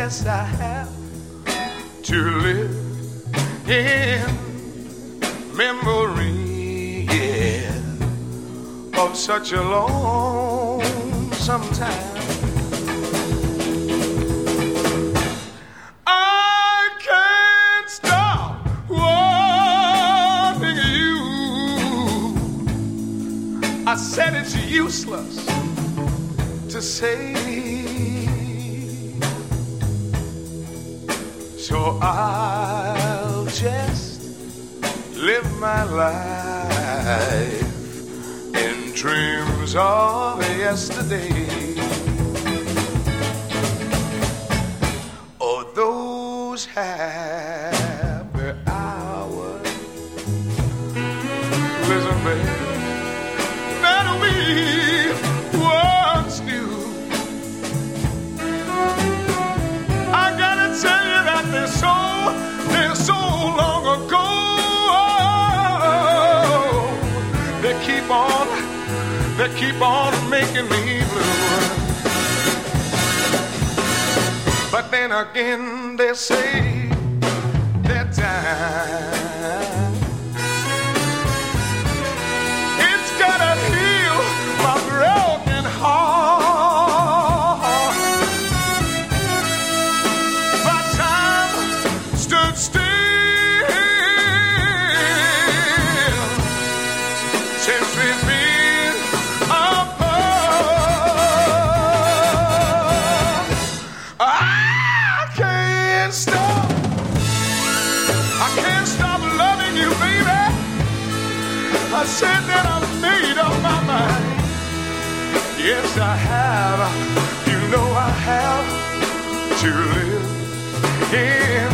yes, I have to live in memory, yeah, of such a lonesome time. I can't stop wanting you. I said it's useless to say, so I'll just live my life in dreams of yesterday. Oh, those happy hours. Listen, baby, that we once knew. I gotta tell you that they're so long ago. They keep on making me blue. But then again, they say that time it's gotta heal my broken heart. But time stood still since we've been. I said that I made up my mind. Yes, I have. You know I have to live in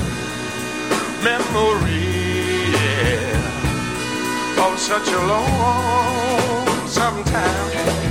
memory, yeah, of such a long time.